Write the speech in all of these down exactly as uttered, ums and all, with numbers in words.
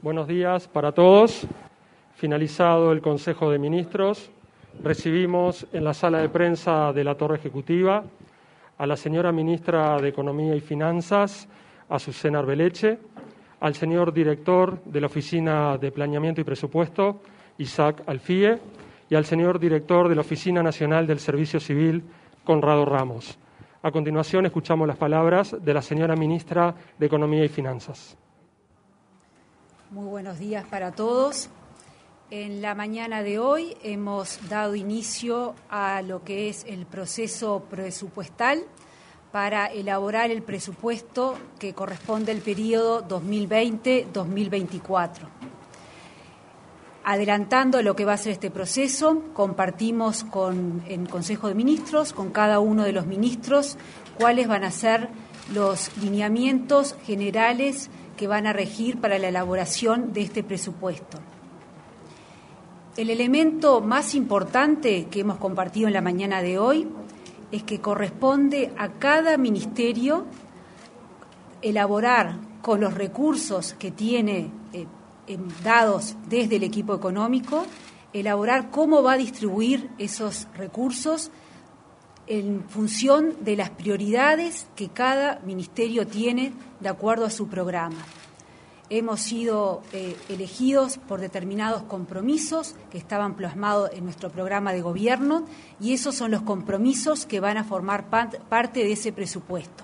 Buenos días para todos. Finalizado el Consejo de Ministros, recibimos en la sala de prensa de la Torre Ejecutiva a la señora Ministra de Economía y Finanzas, Azucena Arbeleche, al señor Director de la Oficina de Planeamiento y Presupuesto, Isaac Alfie, y al señor Director de la Oficina Nacional del Servicio Civil, Conrado Ramos. A continuación, escuchamos las palabras de la señora Ministra de Economía y Finanzas. Muy buenos días para todos. En la mañana de hoy hemos dado inicio a lo que es el proceso presupuestal para elaborar el presupuesto que corresponde al periodo dos mil veinte a dos mil veinticuatro. Adelantando lo que va a ser este proceso, compartimos con el Consejo de Ministros, con cada uno de los ministros, cuáles van a ser los lineamientos generales que van a regir para la elaboración de este presupuesto. El elemento más importante que hemos compartido en la mañana de hoy es que corresponde a cada ministerio elaborar con los recursos que tiene eh, dados desde el equipo económico, elaborar cómo va a distribuir esos recursos en función de las prioridades que cada ministerio tiene de acuerdo a su programa. Hemos sido eh, elegidos por determinados compromisos que estaban plasmados en nuestro programa de gobierno y esos son los compromisos que van a formar parte de ese presupuesto.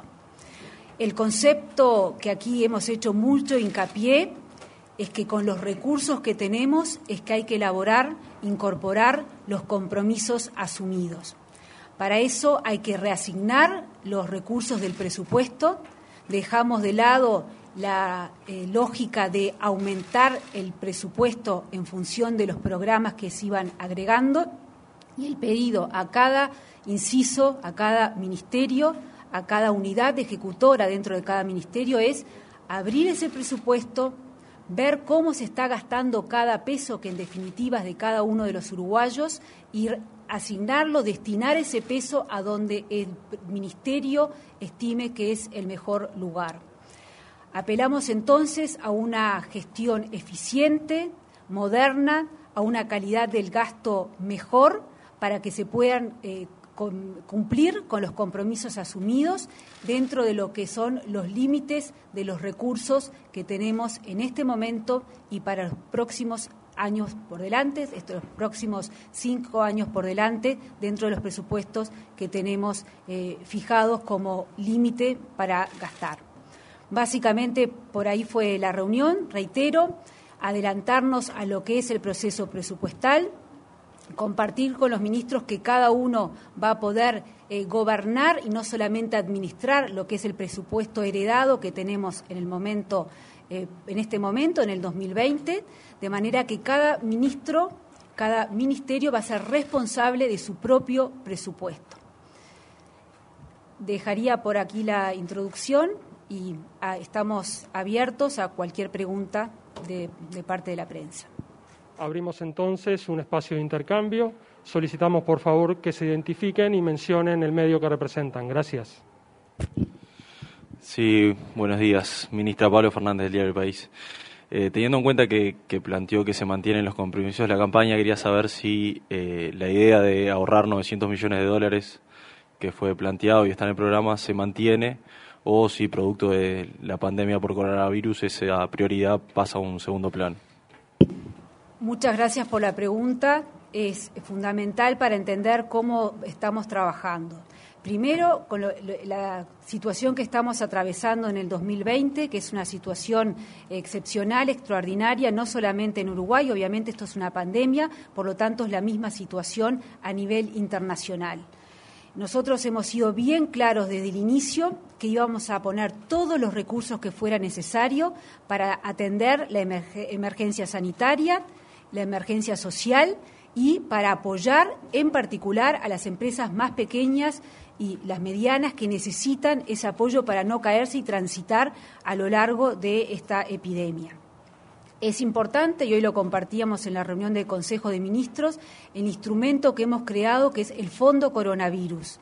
El concepto que aquí hemos hecho mucho hincapié es que con los recursos que tenemos es que hay que elaborar, incorporar los compromisos asumidos. Para eso hay que reasignar los recursos del presupuesto, dejamos de lado la eh, lógica de aumentar el presupuesto en función de los programas que se iban agregando y el pedido a cada inciso, a cada ministerio, a cada unidad ejecutora dentro de cada ministerio es abrir ese presupuesto, ver cómo se está gastando cada peso que en definitiva es de cada uno de los uruguayos y asignarlo, destinar ese peso a donde el ministerio estime que es el mejor lugar. Apelamos entonces a una gestión eficiente, moderna, a una calidad del gasto mejor para que se puedan eh, con, cumplir con los compromisos asumidos dentro de lo que son los límites de los recursos que tenemos en este momento y para los próximos años por delante, estos próximos cinco años por delante, dentro de los presupuestos que tenemos eh, fijados como límite para gastar. Básicamente, por ahí fue la reunión, reitero, adelantarnos a lo que es el proceso presupuestal, compartir con los ministros que cada uno va a poder eh, gobernar y no solamente administrar lo que es el presupuesto heredado que tenemos en el momento, eh, en este momento, en el dos mil veinte, de manera que cada ministro, cada ministerio va a ser responsable de su propio presupuesto. Dejaría por aquí la introducción y a, estamos abiertos a cualquier pregunta de, de parte de la prensa. Abrimos entonces un espacio de intercambio. Solicitamos, por favor, que se identifiquen y mencionen el medio que representan. Gracias. Sí, buenos días. Ministra Pablo Fernández, del Diario El País. Eh, teniendo en cuenta que, que planteó que se mantienen los compromisos de la campaña, quería saber si eh, la idea de ahorrar novecientos millones de dólares que fue planteado y está en el programa se mantiene o si producto de la pandemia por coronavirus esa prioridad pasa a un segundo plano. Muchas gracias por la pregunta. Es fundamental para entender cómo estamos trabajando. Primero, con lo, la situación que estamos atravesando en el dos mil veinte, que es una situación excepcional, extraordinaria, no solamente en Uruguay, obviamente esto es una pandemia, por lo tanto es la misma situación a nivel internacional. Nosotros hemos sido bien claros desde el inicio que íbamos a poner todos los recursos que fuera necesario para atender la emerg- emergencia sanitaria, la emergencia social y para apoyar en particular a las empresas más pequeñas y las medianas que necesitan ese apoyo para no caerse y transitar a lo largo de esta epidemia. Es importante, y hoy lo compartíamos en la reunión del Consejo de Ministros, el instrumento que hemos creado, que es el Fondo Coronavirus.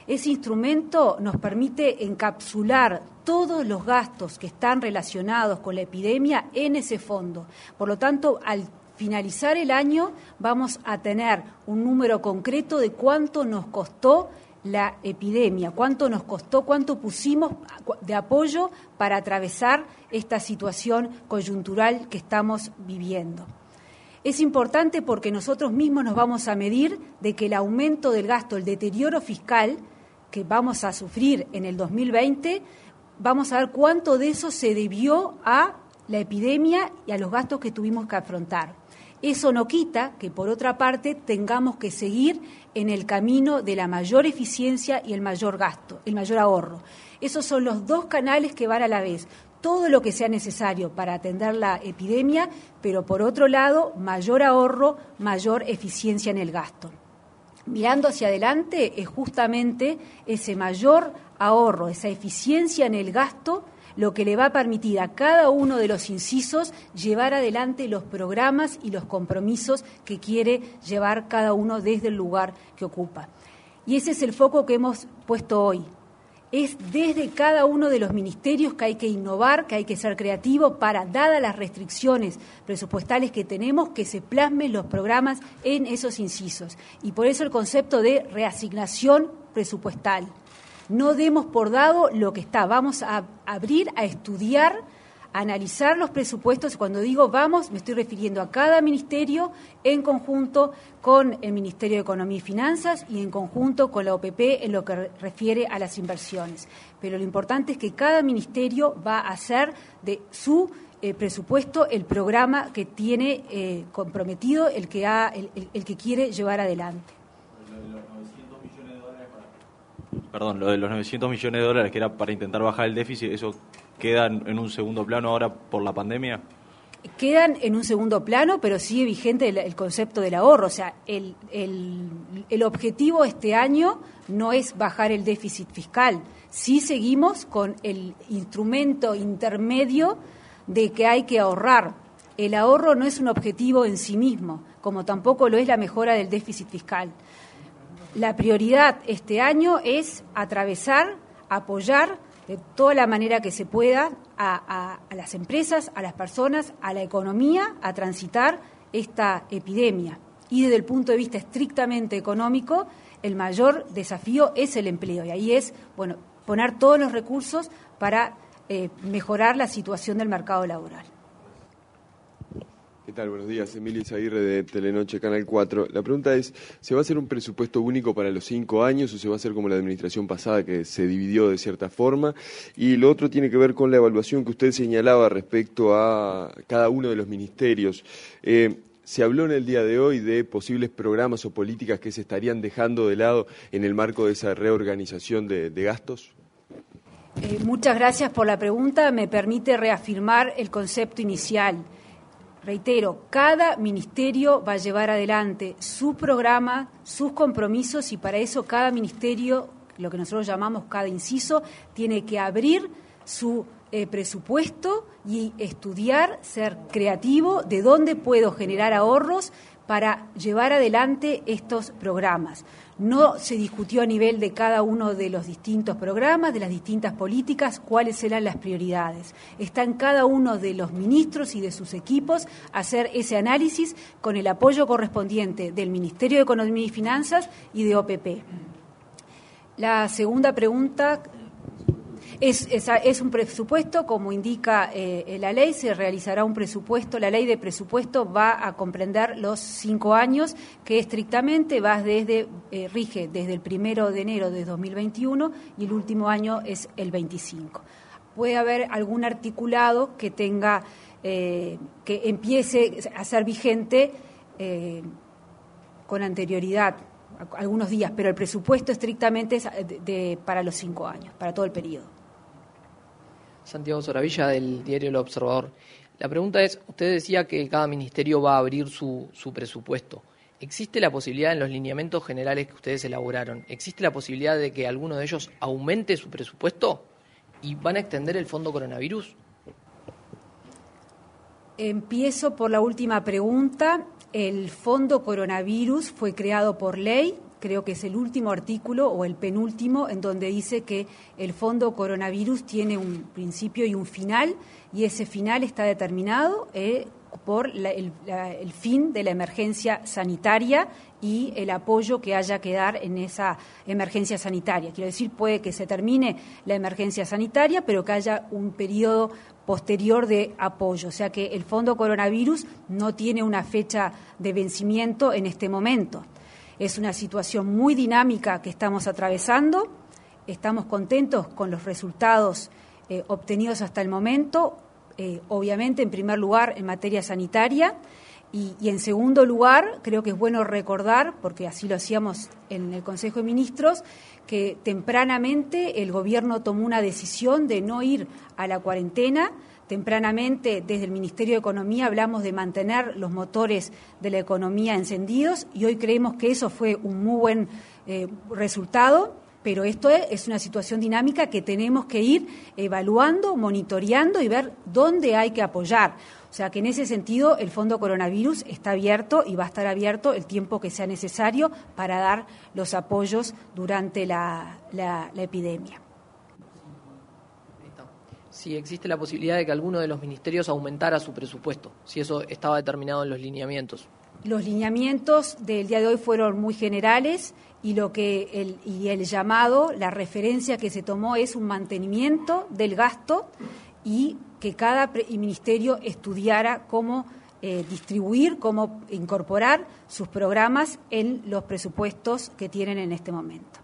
Ese instrumento nos permite encapsular todos los gastos que están relacionados con la epidemia en ese fondo. Por lo tanto, al finalizar el año vamos a tener un número concreto de cuánto nos costó la epidemia, cuánto nos costó, cuánto pusimos de apoyo para atravesar esta situación coyuntural que estamos viviendo. Es importante porque nosotros mismos nos vamos a medir de que el aumento del gasto, el deterioro fiscal que vamos a sufrir en el dos mil veinte, vamos a ver cuánto de eso se debió a la epidemia y a los gastos que tuvimos que afrontar. Eso no quita que, por otra parte, tengamos que seguir en el camino de la mayor eficiencia y el mayor gasto, el mayor ahorro. Esos son los dos canales que van a la vez. Todo lo que sea necesario para atender la epidemia, pero por otro lado, mayor ahorro, mayor eficiencia en el gasto. Mirando hacia adelante, es justamente ese mayor ahorro, esa eficiencia en el gasto, lo que le va a permitir a cada uno de los incisos llevar adelante los programas y los compromisos que quiere llevar cada uno desde el lugar que ocupa. Y ese es el foco que hemos puesto hoy. Es desde cada uno de los ministerios que hay que innovar, que hay que ser creativo para, dadas las restricciones presupuestales que tenemos, que se plasmen los programas en esos incisos. Y por eso el concepto de reasignación presupuestal. No demos por dado lo que está. Vamos a abrir, a estudiar, a analizar los presupuestos. Cuando digo vamos, me estoy refiriendo a cada ministerio en conjunto con el Ministerio de Economía y Finanzas y en conjunto con la O P P en lo que refiere a las inversiones. Pero lo importante es que cada ministerio va a hacer de su eh, presupuesto el programa que tiene eh, comprometido, el que, ha, el, el, el que quiere llevar adelante. Perdón, lo de los novecientos millones de dólares que era para intentar bajar el déficit, ¿eso queda en un segundo plano ahora por la pandemia? Quedan en un segundo plano, pero sigue vigente el, el concepto del ahorro. O sea, el, el, el objetivo este año no es bajar el déficit fiscal. Sí seguimos con el instrumento intermedio de que hay que ahorrar. El ahorro no es un objetivo en sí mismo, como tampoco lo es la mejora del déficit fiscal. La prioridad este año es atravesar, apoyar de toda la manera que se pueda a, a, a las empresas, a las personas, a la economía, a transitar esta epidemia. Y desde el punto de vista estrictamente económico, el mayor desafío es el empleo. Y ahí es, bueno, poner todos los recursos para eh, mejorar la situación del mercado laboral. ¿Qué tal? Buenos días, Emilia Izaguirre de Telenoche, Canal cuatro. La pregunta es, ¿se va a hacer un presupuesto único para los cinco años o se va a hacer como la administración pasada, que se dividió de cierta forma? Y lo otro tiene que ver con la evaluación que usted señalaba respecto a cada uno de los ministerios. Eh, ¿Se habló en el día de hoy de posibles programas o políticas que se estarían dejando de lado en el marco de esa reorganización de, de gastos? Eh, muchas gracias por la pregunta. Me permite reafirmar el concepto inicial. Reitero, cada ministerio va a llevar adelante su programa, sus compromisos y para eso cada ministerio, lo que nosotros llamamos cada inciso, tiene que abrir su eh, presupuesto y estudiar, ser creativo de dónde puedo generar ahorros para llevar adelante estos programas. No se discutió a nivel de cada uno de los distintos programas, de las distintas políticas, cuáles serán las prioridades. Está en cada uno de los ministros y de sus equipos hacer ese análisis con el apoyo correspondiente del Ministerio de Economía y Finanzas y de O P P. La segunda pregunta... Es, es, es un presupuesto, como indica eh, la ley, se realizará un presupuesto, la ley de presupuesto va a comprender los cinco años, que estrictamente va desde, eh, rige desde el primero de enero de dos mil veintiuno y el último año es el veinticinco. Puede haber algún articulado que tenga, eh, que empiece a ser vigente eh, con anterioridad, algunos días, pero el presupuesto estrictamente es de, de, para los cinco años, para todo el periodo. Santiago Soravilla, del diario El Observador. La pregunta es, usted decía que cada ministerio va a abrir su, su presupuesto. ¿Existe la posibilidad en los lineamientos generales que ustedes elaboraron, existe la posibilidad de que alguno de ellos aumente su presupuesto y van a extender el fondo coronavirus? Empiezo por la última pregunta. El fondo coronavirus fue creado por ley, creo que es el último artículo o el penúltimo, en donde dice que el fondo coronavirus tiene un principio y un final, y ese final está determinado eh, por la, el, la, el fin de la emergencia sanitaria y el apoyo que haya que dar en esa emergencia sanitaria. Quiero decir, puede que se termine la emergencia sanitaria, pero que haya un periodo posterior de apoyo. O sea que el fondo coronavirus no tiene una fecha de vencimiento en este momento. Es una situación muy dinámica que estamos atravesando. Estamos contentos con los resultados eh, obtenidos hasta el momento. Eh, obviamente, en primer lugar, en materia sanitaria, y, y en segundo lugar, creo que es bueno recordar, porque así lo hacíamos en el Consejo de Ministros, que tempranamente el Gobierno tomó una decisión de no ir a la cuarentena. Tempranamente, desde el Ministerio de Economía, hablamos de mantener los motores de la economía encendidos, y hoy creemos que eso fue un muy buen eh, resultado. Pero esto es una situación dinámica que tenemos que ir evaluando, monitoreando y ver dónde hay que apoyar. O sea que en ese sentido el Fondo Coronavirus está abierto y va a estar abierto el tiempo que sea necesario para dar los apoyos durante la, la, la epidemia. Si existe la posibilidad de que alguno de los ministerios aumentara su presupuesto, si eso estaba determinado en los lineamientos. Los lineamientos del día de hoy fueron muy generales y lo que el, y el llamado, la referencia que se tomó es un mantenimiento del gasto y que cada ministerio estudiara cómo eh, distribuir, cómo incorporar sus programas en los presupuestos que tienen en este momento.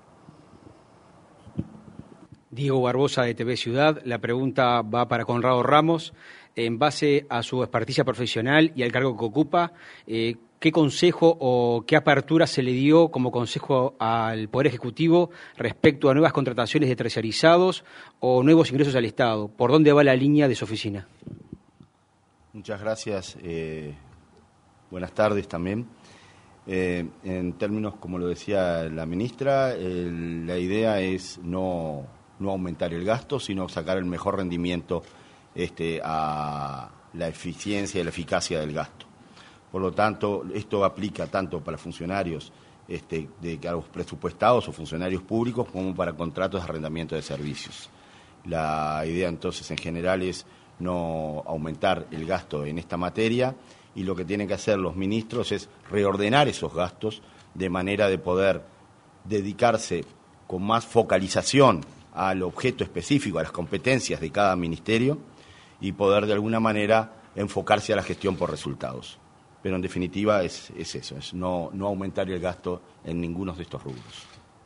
Diego Barbosa, de T V Ciudad. La pregunta va para Conrado Ramos. En base a su experticia profesional y al cargo que ocupa, eh, ¿qué consejo o qué apertura se le dio como consejo al Poder Ejecutivo respecto a nuevas contrataciones de terciarizados o nuevos ingresos al Estado? ¿Por dónde va la línea de su oficina? Muchas gracias. Eh, buenas tardes también. Eh, en términos, como lo decía la ministra, el, la idea es no, no aumentar el gasto, sino sacar el mejor rendimiento este, a la eficiencia y la eficacia del gasto. Por lo tanto, esto aplica tanto para funcionarios este, de cargos presupuestados o funcionarios públicos como para contratos de arrendamiento de servicios. La idea entonces en general es no aumentar el gasto en esta materia y lo que tienen que hacer los ministros es reordenar esos gastos de manera de poder dedicarse con más focalización al objeto específico, a las competencias de cada ministerio y poder de alguna manera enfocarse a la gestión por resultados. Pero en definitiva es, es eso, es no, no aumentar el gasto en ninguno de estos rubros.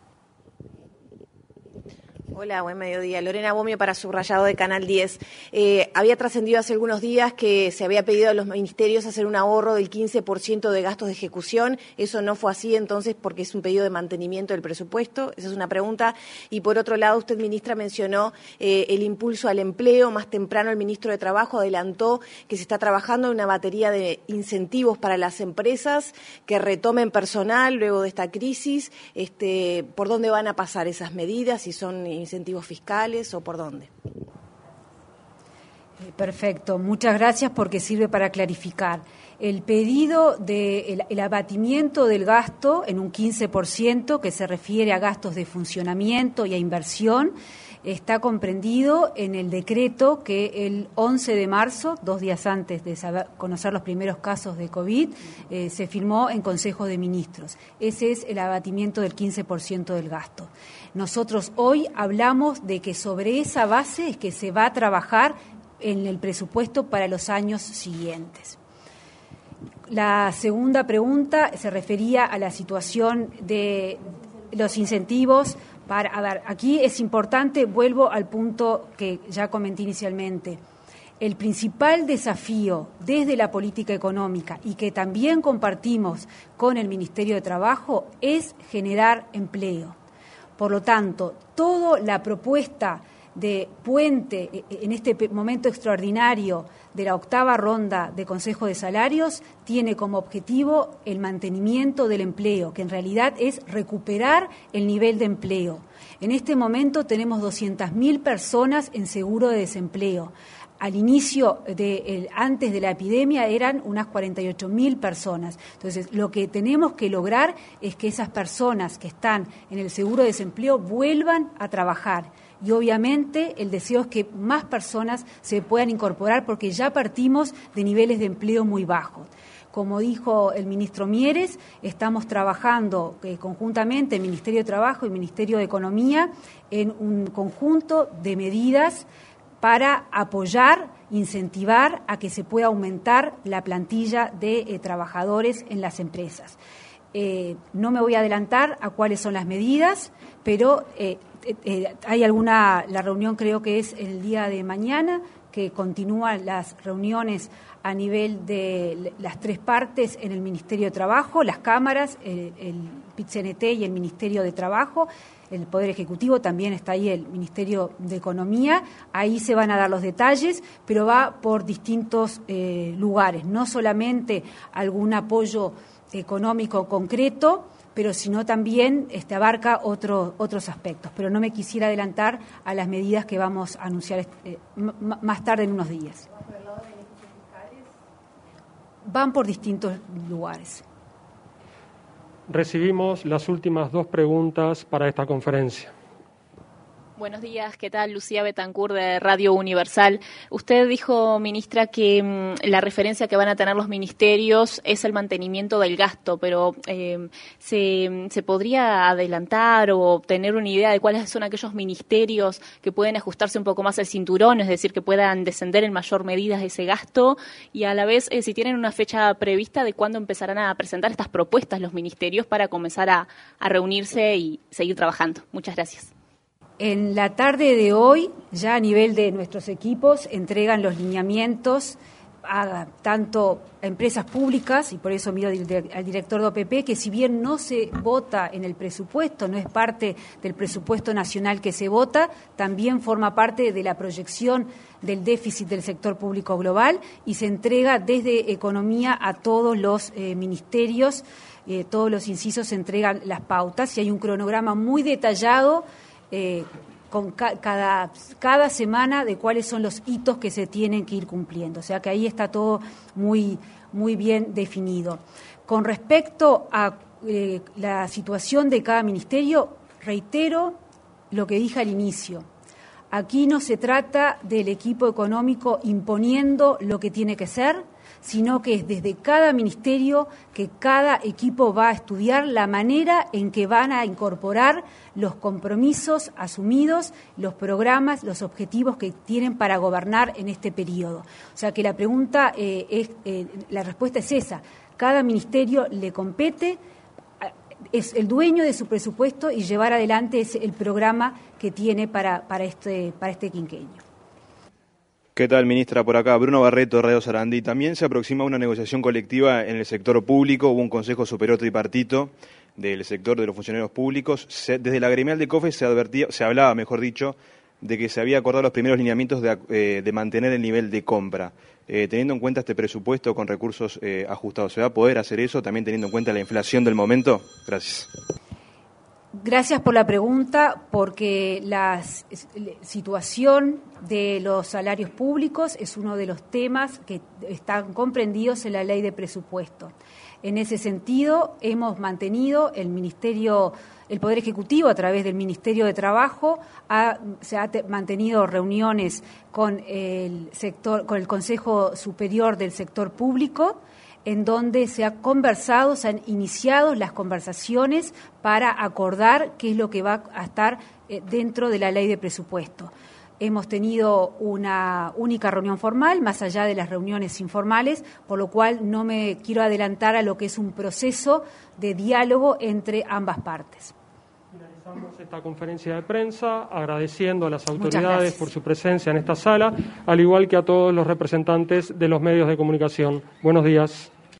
Hola, buen mediodía. Lorena Bomio para Subrayado de Canal diez. Eh, había trascendido hace algunos días que se había pedido a los ministerios hacer un ahorro del quince por ciento de gastos de ejecución. Eso no fue así entonces porque es un pedido de mantenimiento del presupuesto. Esa es una pregunta. Y por otro lado, usted, ministra, mencionó eh, el impulso al empleo. Más temprano el ministro de Trabajo adelantó que se está trabajando en una batería de incentivos para las empresas que retomen personal luego de esta crisis. Este, ¿por dónde van a pasar esas medidas? Si son incentivos fiscales o por dónde. Perfecto, muchas gracias porque sirve para clarificar. El pedido de el, el abatimiento del gasto en un quince por ciento que se refiere a gastos de funcionamiento y a inversión está comprendido en el decreto que el once de marzo, dos días antes de saber, conocer los primeros casos de COVID, eh, se firmó en Consejo de Ministros. Ese es el abatimiento del quince por ciento del gasto. Nosotros hoy hablamos de que sobre esa base es que se va a trabajar en el presupuesto para los años siguientes. La segunda pregunta se refería a la situación de los incentivos. Para, a ver, aquí es importante, vuelvo al punto que ya comenté inicialmente. El principal desafío desde la política económica y que también compartimos con el Ministerio de Trabajo es generar empleo. Por lo tanto, toda la propuesta de puente en este momento extraordinario de la octava ronda de Consejo de Salarios tiene como objetivo el mantenimiento del empleo, que en realidad es recuperar el nivel de empleo. En este momento tenemos doscientas mil personas en seguro de desempleo. al inicio, de, el, antes de la epidemia, eran unas cuarenta y ocho mil personas. Entonces, lo que tenemos que lograr es que esas personas que están en el seguro de desempleo vuelvan a trabajar. Y obviamente el deseo es que más personas se puedan incorporar porque ya partimos de niveles de empleo muy bajos. Como dijo el ministro Mieres, estamos trabajando eh, conjuntamente el Ministerio de Trabajo y el Ministerio de Economía en un conjunto de medidas para apoyar, incentivar a que se pueda aumentar la plantilla de eh, trabajadores en las empresas. Eh, no me voy a adelantar a cuáles son las medidas, pero eh, eh, hay alguna, la reunión creo que es el día de mañana, que continúan las reuniones a nivel de las tres partes en el Ministerio de Trabajo, las cámaras, el, el P I T C N T y el Ministerio de Trabajo, el Poder Ejecutivo, también está ahí el Ministerio de Economía, ahí se van a dar los detalles, pero va por distintos eh, lugares, no solamente algún apoyo económico concreto, pero sino también este, abarca otro, otros aspectos. Pero no me quisiera adelantar a las medidas que vamos a anunciar eh, m- más tarde en unos días. ¿Va por el lado de beneficios fiscales? Van por distintos lugares. Recibimos las últimas dos preguntas para esta conferencia. Buenos días, ¿qué tal? Lucía Betancourt de Radio Universal. Usted dijo, ministra, que mmm, la referencia que van a tener los ministerios es el mantenimiento del gasto, pero eh, ¿se, ¿se podría adelantar o tener una idea de cuáles son aquellos ministerios que pueden ajustarse un poco más al cinturón, es decir, que puedan descender en mayor medida ese gasto? Y a la vez, eh, si tienen una fecha prevista de cuándo empezarán a presentar estas propuestas los ministerios para comenzar a, a reunirse y seguir trabajando. Muchas gracias. En la tarde de hoy, ya a nivel de nuestros equipos, entregan los lineamientos a tanto a empresas públicas, y por eso miro al director de O P P, que si bien no se vota en el presupuesto, no es parte del presupuesto nacional que se vota, también forma parte de la proyección del déficit del sector público global y se entrega desde Economía a todos los eh, ministerios, eh, todos los incisos se entregan las pautas y hay un cronograma muy detallado Eh, con ca- cada, cada semana de cuáles son los hitos que se tienen que ir cumpliendo. O sea que ahí está todo muy, muy bien definido. Con respecto a eh, la situación de cada ministerio, reitero lo que dije al inicio. Aquí no se trata del equipo económico imponiendo lo que tiene que ser, sino que es desde cada ministerio que cada equipo va a estudiar la manera en que van a incorporar los compromisos asumidos, los programas, los objetivos que tienen para gobernar en este periodo. O sea que la pregunta eh, es, eh, la respuesta es esa. Cada ministerio le compete, es el dueño de su presupuesto y llevar adelante ese, el programa que tiene para, para, este, para este quinquenio. ¿Qué tal, ministra? Por acá, Bruno Barreto, Radio Sarandí. También se aproxima una negociación colectiva en el sector público. Hubo un Consejo Superior Tripartito del sector de los funcionarios públicos. Se, desde la gremial de COFES se advertía, se hablaba, mejor dicho, de que se había acordado los primeros lineamientos de, eh, de mantener el nivel de compra. Eh, teniendo en cuenta este presupuesto con recursos eh, ajustados, ¿se va a poder hacer eso, también teniendo en cuenta la inflación del momento? Gracias. Gracias por la pregunta, porque la situación de los salarios públicos es uno de los temas que están comprendidos en la ley de presupuesto. En ese sentido, hemos mantenido el Ministerio, el Poder Ejecutivo a través del Ministerio de Trabajo, ha, se ha te, mantenido reuniones con el sector, con el Consejo Superior del Sector Público, en donde se ha conversado, se han iniciado las conversaciones para acordar qué es lo que va a estar dentro de la ley de presupuesto. Hemos tenido una única reunión formal, más allá de las reuniones informales, por lo cual no me quiero adelantar a lo que es un proceso de diálogo entre ambas partes. Finalizamos esta conferencia de prensa agradeciendo a las autoridades por su presencia en esta sala, al igual que a todos los representantes de los medios de comunicación. Buenos días.